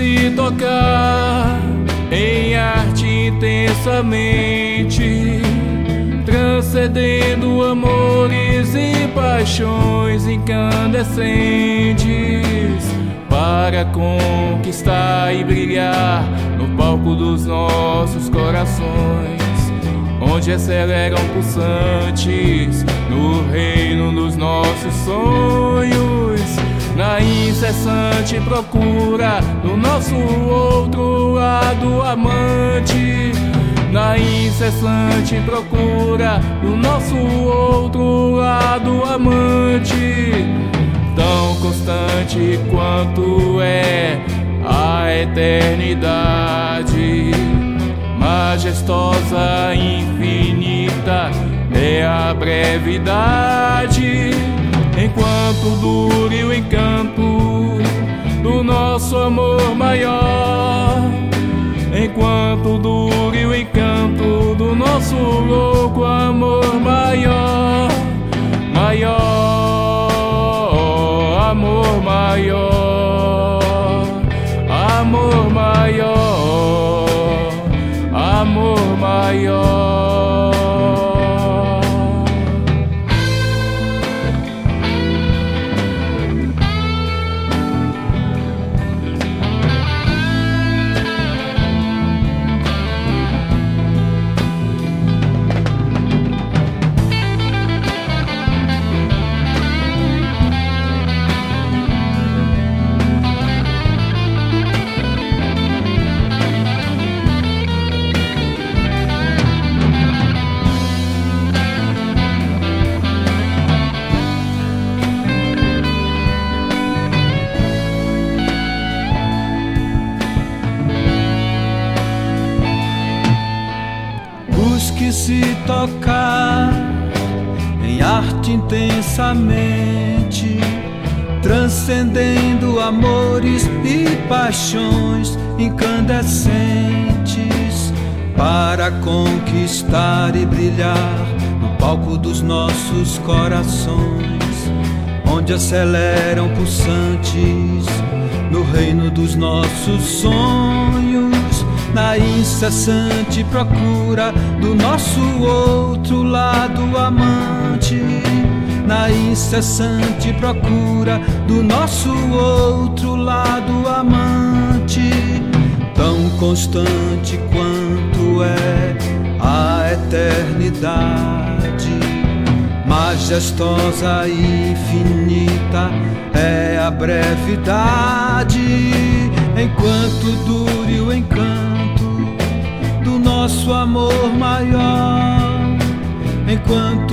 se tocar em arte intensamente, transcendendo amores e paixões incandescentes, para conquistar e brilhar no palco dos nossos corações, onde aceleram pulsantes no reino dos nossos sonhos, na incessante procura do nosso outro lado amante, na incessante procura do nosso outro lado amante, tão constante quanto é a eternidade, majestosa, infinita é a brevidade, enquanto dure o encanto do nosso amor maior, enquanto dure o encanto do nosso louco amor maior, maior, amor maior, amor maior, amor maior. Busque se tocar em arte intensamente, transcendendo amores e paixões incandescentes, para conquistar e brilhar no palco dos nossos corações, onde aceleram pulsantes no reino dos nossos sonhos, na incessante procura do nosso outro lado amante, na incessante procura do nosso outro lado amante, tão constante quanto é a eternidade, majestosa e infinita é a brevidade, enquanto dure o encanto do nosso amor maior, enquanto